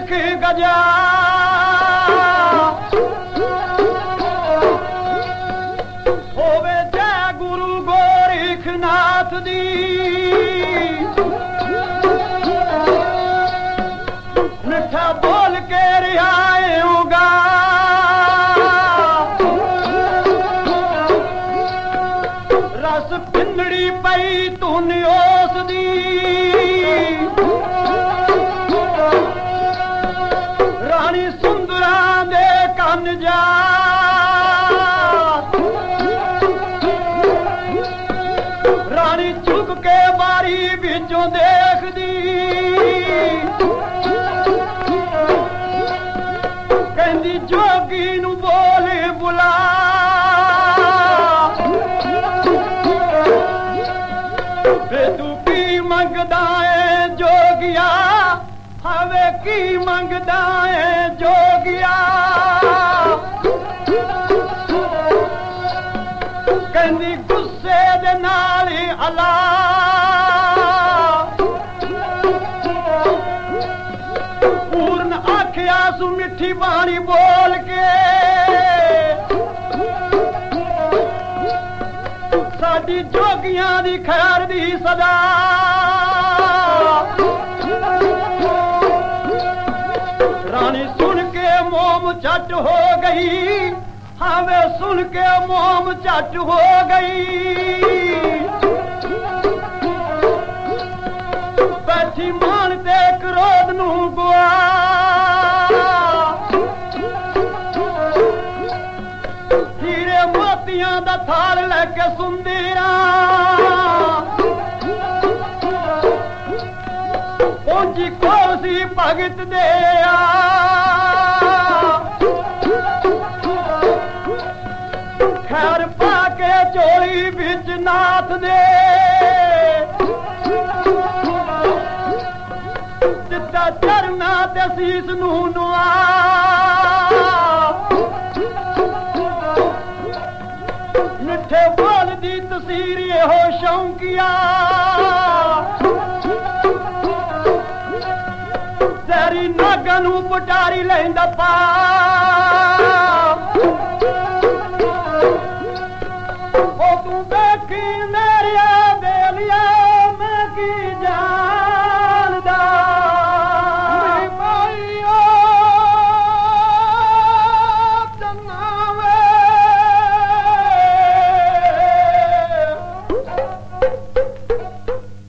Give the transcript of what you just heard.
गोरख गजा होवे जय गुरु गोरखनाथ दी मिठा बोल के रिहाऊंगा रस पिंडड़ी पई तूने ओस दी रानी सुंदरा दे कन जा रानी झुक के बारी बिचों देख दी कहंदी जोगी नू बोले बुला तू की मंगदा है जोगिया हवे की मंगदा है जोगिया कहंदी गुस्से दे नाल ही अला पूर्ण आखिया सु मिठी बाणी बोल के साडी जोगियां दी खैर दी सदा रानी सुन के मोम झट हो गई हाँ वे सुन के मोम झट हो गई बैठी मानते क्रोध नू गुआ हीरे मोतियां दा थाल लेके सुंदीरा पहुंची कोसी भगत दे खैर पाके चोली बिच नाथ दे जिद्दा चरना ते सीस नू नुआ मिठे बोल दी तसीर हो शौकिया तेरी नागा नू पटारी लैंदा पा